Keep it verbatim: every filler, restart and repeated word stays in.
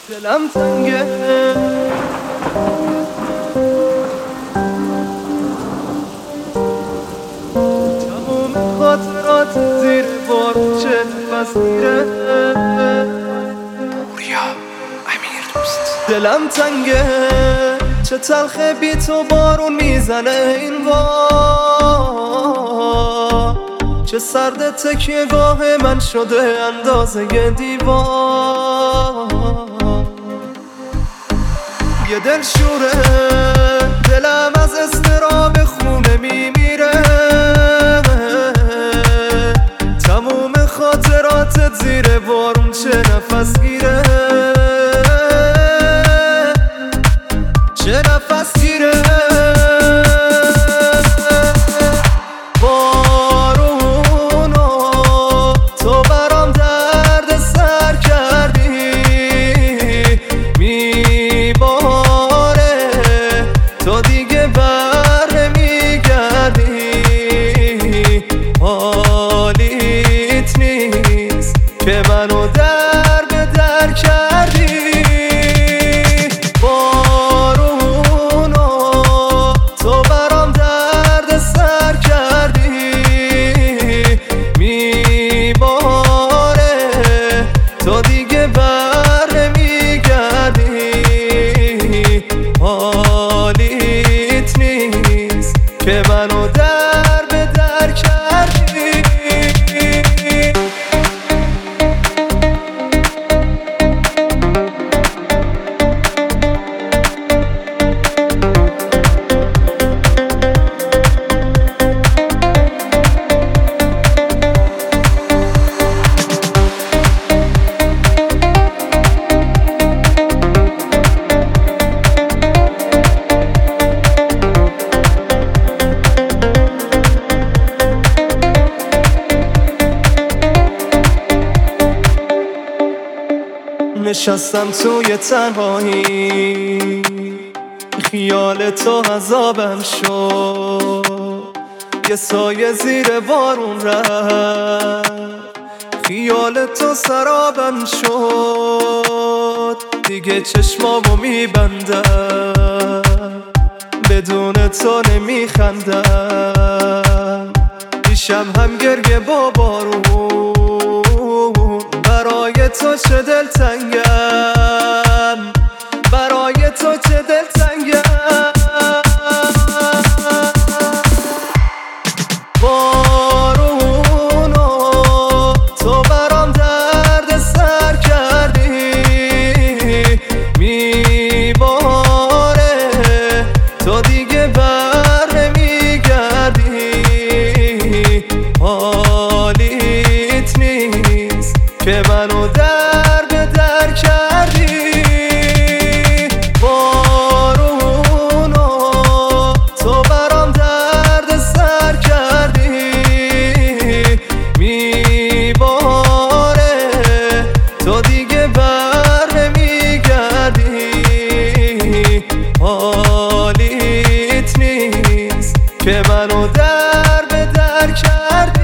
دلم تنگه تموم خاطرات زیر بار چه نفس میره پوریا امیر دوست دلم تنگه چه تلخه بی تو بارون میزنه این وا چه سرد تکیه گاه من شده اندازه دیوار یه دل شوره دلم از اضطراب خونه میمیره تموم خاطراتت زیر بارون چه نفس گیره چه نفس گیره بارونو تو برام درد سر کردی میباره تو دیگه بر نمیگردی حالیت نیست که منو در به در کردی تو دیگه بر نمیگردی حالیت نیست که منو در به در کردی نشستم توی تنهایی خیال تو عذابم شد یه سایه زیر بارون رفت خیال تو سرابم شد دیگه چشمامو میبندم بدون تو نمیخندم پیشم هم گریه با بارون برای تو چه دلتنگم برای تو چه دلتنگم بارونو تو برام درد سر کردی میباره تو دیگه بر نمیگردی حالیت نیست که منو در به در کردی بارونو تو برام درد سر کردی میباره تو دیگه بر نمیگردی حالیت نیست که منو در به در کردی